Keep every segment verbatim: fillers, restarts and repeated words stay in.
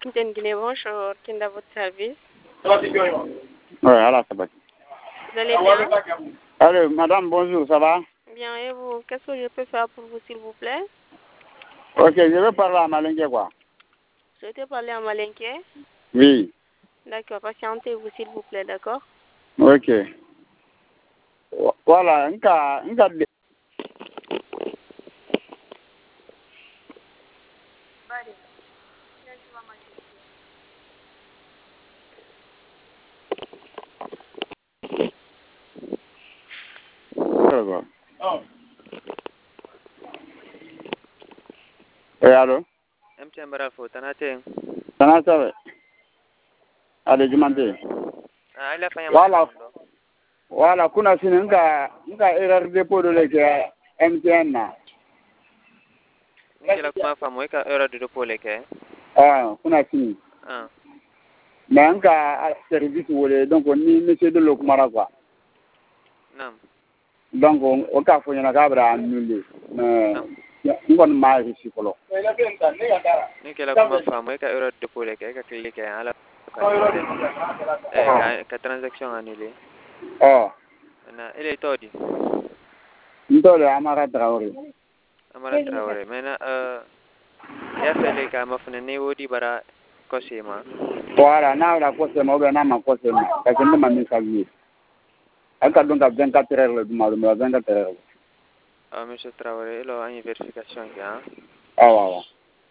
Kinten Guinée, bonjour. Kinda, votre service. Oui, alors ça va. Vous allez bien? Allô, madame, bonjour, ça va? Bien, et vous? Qu'est-ce que je peux faire pour vous, s'il vous plaît? Ok, je veux parler à Malingue, quoi. Je souhaitais parler à Malinké. Oui. D'accord, patientez-vous, s'il vous plaît, d'accord? Ok. Voilà, un cas, un cas de... Oh. Oui, allô? M T M Barafo, Tanate. Tanate. Allez, je m'en dis. Ah, il a fait un Voilà. Voilà, kuna sini nka nka erreur dépôt de l'équipe M T N na. Nki la kuma famu ka erreur de dépôt leke. Ah, kuna sini. Ah. Mais nka service wole donc ni monsieur de lo kumara quoi. Nam. Donc o ka fo nyana ka bra annulé. Mais ngon ma réussi kolo. Nki la kuma famu ka erreur de dépôt leke ka clique ala eh ka transaction annulée. Oh. Na il est todi. Ndole Amara Traoré. Amara Traoré. Mena euh ya fele ka mafuna ne wodi bara kosema. Voilà, na la kosema obe na ma kosema. Ka kende ma message. Aka donc à vingt-quatre heures le mal, mais à vingt-quatre heures. Ah, monsieur Traoré, il a une vérification qui a. Ah ouais.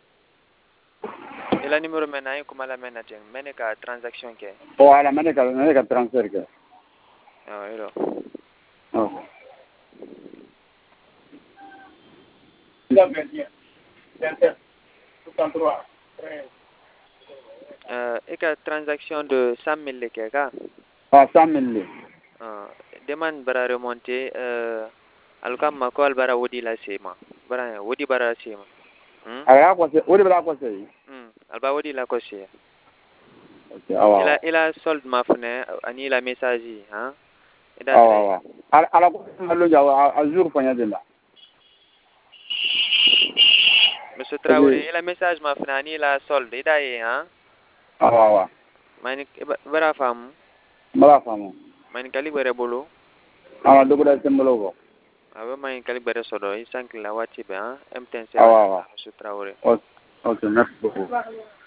Et la numéro maintenant, comment la manager, mène ka transaction qui. Voilà, mène ka mène ka transfert que. Ah, hello. Oh. Euh, et ka transaction de cent mille qui ka. Ah, cent mille. Ah, demande bara remonter euh alkam ma call bara wodi la sema. Bara wodi bara sema. Hmm? Aya ko se, wodi bara ko se. Hmm, alba wodi la ko se. Okay, awa. Ila ila solde ma fune ani la message, hein? Ida awa awa. Ala ala ko malo jawa a jour fanya de la. Monsieur Traoré, ila message ma fune ani la solde ida ye, hein? Awa awa. Mani bara famu. Bara famu. Mani kali bare bolo. Awa dogo da sembolo ko. Awe mani kali bare sodo, isan kila wati be, hein? M T N Awa awa. Monsieur Traoré. Ok, merci beaucoup.